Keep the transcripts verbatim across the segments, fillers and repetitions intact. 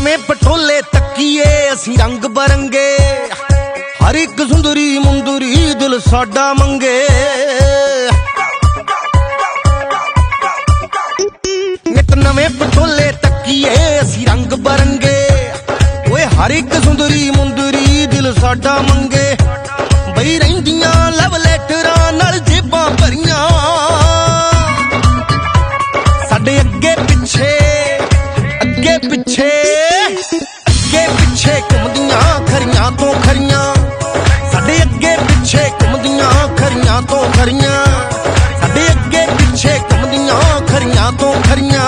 नवें पटोले तकिए असी रंग बरंगे, हर एक सुंदरी मुंदरी दिल साडा मंगे। नित नवें पटोले तकिए असी रंग बरंगे, ओए हर एक सुंदरी मुंदरी दिल साडा मंगे। बई रहिंदियां लव लैटरां नाल जेबां भरियां, साडे अगे पिछे अगे पिछे अगे पिछे घुमदियां खरियां तो खरियां, साडे अगे पिछे घुमदियां खरियां तो खरियां, साडे अगे पिछे घुमदियां खरियां तो खरियां।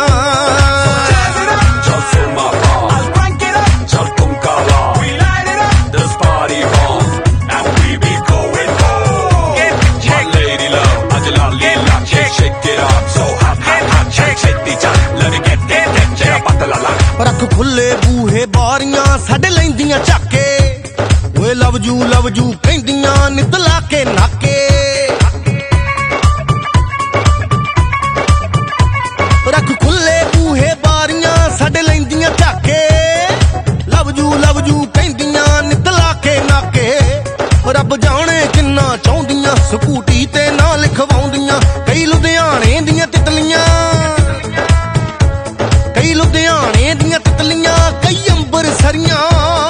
रख खुले बूहे बारियां साडे लैंदियां झाके, ओए लव जू लव जू कहंदियां नित ला के नाके। रख खुले बूहे बारियां साडे लैंदियां झाके, लव जू लव जू कहंदियां नित ला के नाके। रब जाने किन्ना चाहुंदियां स्कूटी ते ना लिखवाउंदियां, कई लुधियाने दियां तितलियां, कई लुधियाने दियां तितलियां, कई अंबरसरियां।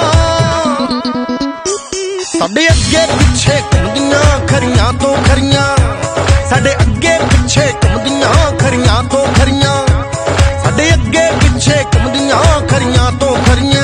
साडे अगे पिछे घुमदियां खरियां तो खरियां, साडे अगे पिछे घुमदियां खरियां तो खरियां, साडे अगे पिछे घुमदियां खरियां तो खरियां।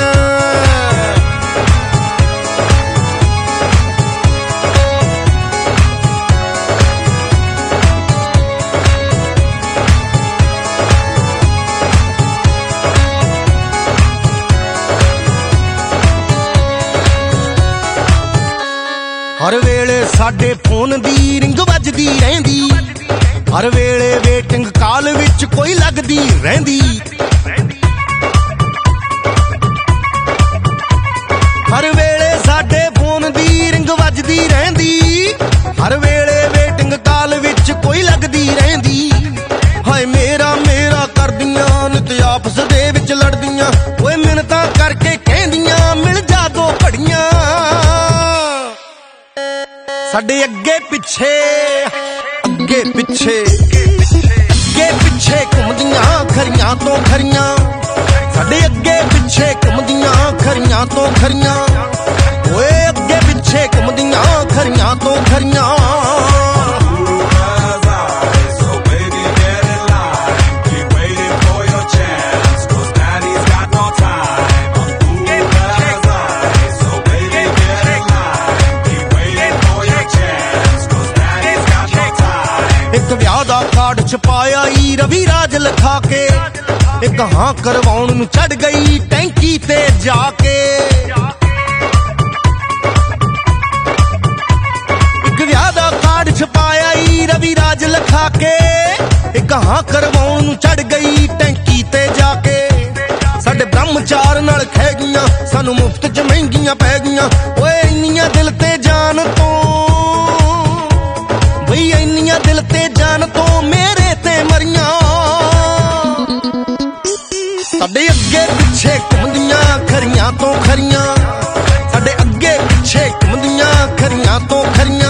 हर वेले साडे फोन दी रिंग वजदी रहिंदी, हर वेले वेटिंग कॉल विच कोई लगदी रहिंदी। हर वेले साडे फोन दी रिंग वजदी रहिंदी, हर वेले वेटिंग कॉल विच कोई लगदी रहिंदी। हाय मेरा मेरा करदियां नित आपस दे विच लड़दियां, ओए मिन्नतां करके कहंदियां मिल जा दो घड़ियां। साडे अगे पिछे अगे पिछे अगे पिछे घुमदियां खरियां तो खरियां, साडे अगे पिछे घुमदियां खरियां तो खरियां, ओए अगे पिछे घुमदियां खरियां तो खरियां। एक विआह दा कार्ड छपाया ई रवि राज लिखा के, एक हां करवाउण नूं चढ़ गई टैंकी ते जाके। एक विआह दा कार्ड छपाया ई रवि राज लिखा के, एक हां करवाउण नूं चढ़ गई टैंकी ते जाके। साडे ब्रह्मचार नाल खै गईयां सानू मुफ्त च महंगियां पै गईयां, ओए इन्नियां दिल ते जान तो बई इन्नियां दिल ते जान तो मेरे ते मरियां। साडे अगे पिछे घुमदियां खरियां तो खरियां, साडे अगे पिछे घुमदियां खरियां तो खरियां।